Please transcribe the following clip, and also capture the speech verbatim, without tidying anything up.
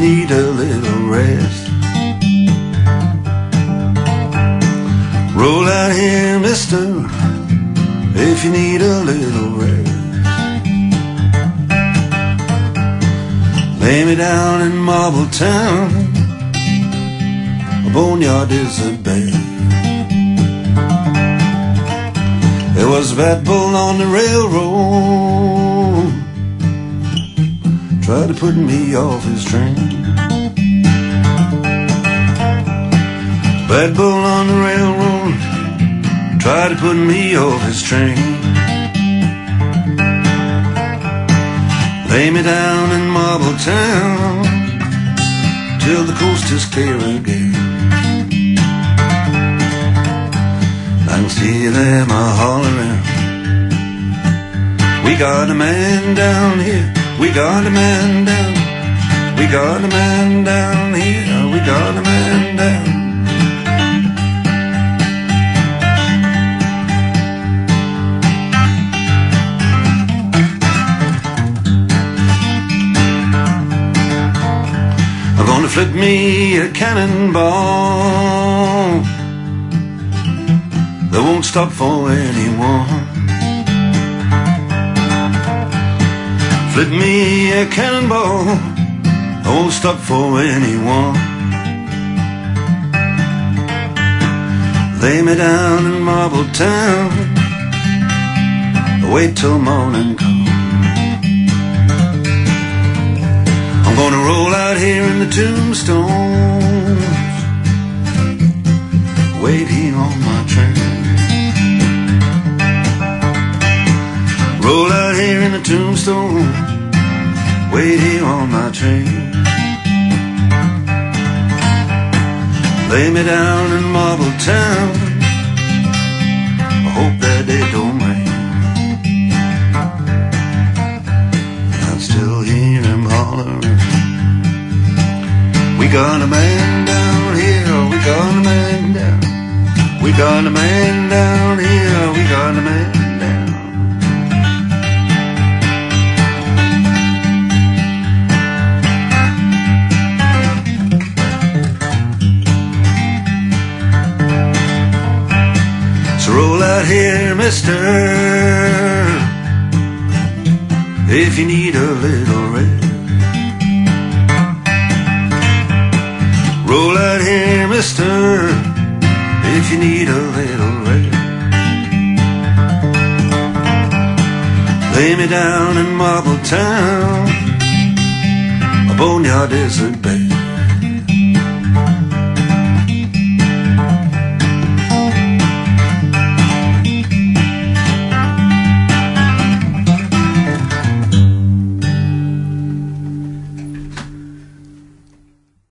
need a little rest. Roll out here, mister, if you need a little rest. Lay me down in Marble Town, a boneyard is a bed. There was a bad bull on the railroad, tried to put me off his train. Bad bull on the railroad, tried to put me off his train. Lay me down in Marble Town till the coast is clear again. I can still hear my hollering. We got a man down here, we got a man down, we got a man down here, we got a man down. I'm gonna flip me a cannonball that won't stop for anyone. Flip me a cannonball that won't stop for anyone. Lay me down in Marble Town, wait till morning comes. I'm gonna roll out here in the tombstones, waiting on my train. Roll out here in the tombstone, waiting on my train. Lay me down in Marble Town, I hope that day don't rain. I still hear him hollering. We got a man down here, we got a man down, we got a man down here, we got a man down. So roll out here, mister, if you need a little rest. Roll out here, mister, if you need a little rest. Lay me down in Marble Town, a boneyard is a bed.